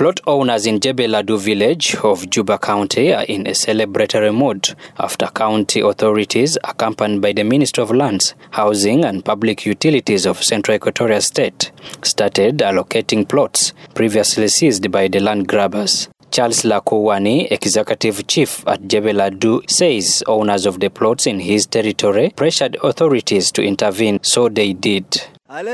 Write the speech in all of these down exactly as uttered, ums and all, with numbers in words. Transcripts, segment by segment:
Plot owners in Jebel Ladu village of Juba County are in a celebratory mood after county authorities, accompanied by the Minister of Lands, Housing and Public Utilities of Central Equatoria State, started allocating plots previously seized by the land grabbers. Charles Lakowani, Executive Chief at Jebel Ladu, says owners of the plots in his territory pressured authorities to intervene, so they did.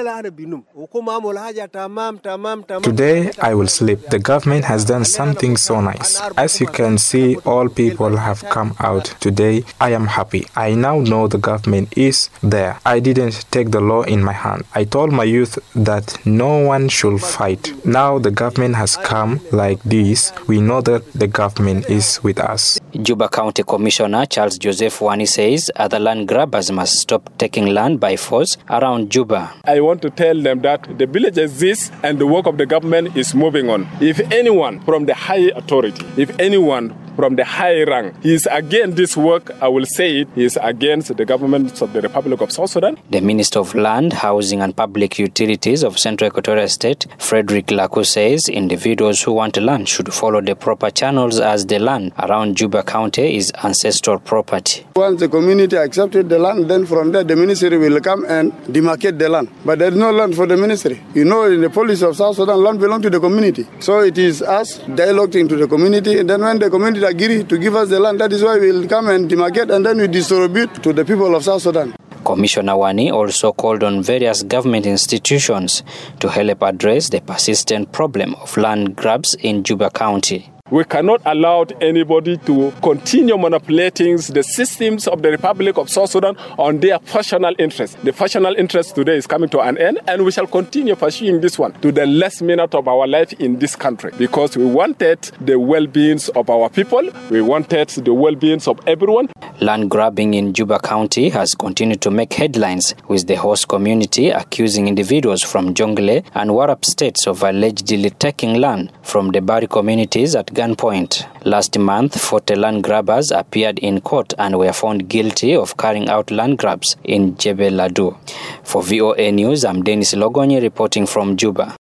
Today I will sleep. The government has done something so nice. As you can see, all people have come out. Today I am happy. I now know the government is there. I didn't take the law in my hand. I told my youth that no one should fight. Now the government has come like this. We know that the government is with us. Juba County Commissioner Charles Joseph Wani says other land grabbers must stop taking land by force around Juba. I want to tell them that the village exists and the work of the government is moving on. If anyone from the high authority, if anyone from the high rank is against this work, I will say it, he is against the government of the Republic of South Sudan. The Minister of Land, Housing and Public Utilities of Central Equatoria State, Frederick Laku, says individuals who want land should follow the proper channels as the land around Juba County is ancestral property. Once the community accepted the land, then from there the ministry will come and demarcate the land. But there is no land for the ministry. You know, in the policy of South Sudan, land belongs to the community. So it is us dialoguing to the community, and then when the community agree to give us the land, that is why we will come and demarcate and then we distribute to the people of South Sudan. Commissioner Wani also called on various government institutions to help address the persistent problem of land grabs in Juba County. We cannot allow anybody to continue manipulating the systems of the Republic of South Sudan on their personal interests. The personal interest today is coming to an end, and we shall continue pursuing this one to the last minute of our life in this country, because we wanted the well-being of our people, we wanted the well-being of everyone. Land grabbing in Juba County has continued to make headlines, with the host community accusing individuals from Jonglei and Warrap states of allegedly taking land from the Bari communities at gunpoint. Last month, forty land grabbers appeared in court and were found guilty of carrying out land grabs in Jebel Ladu. For V O A News, I'm Dennis Logonyi reporting from Juba.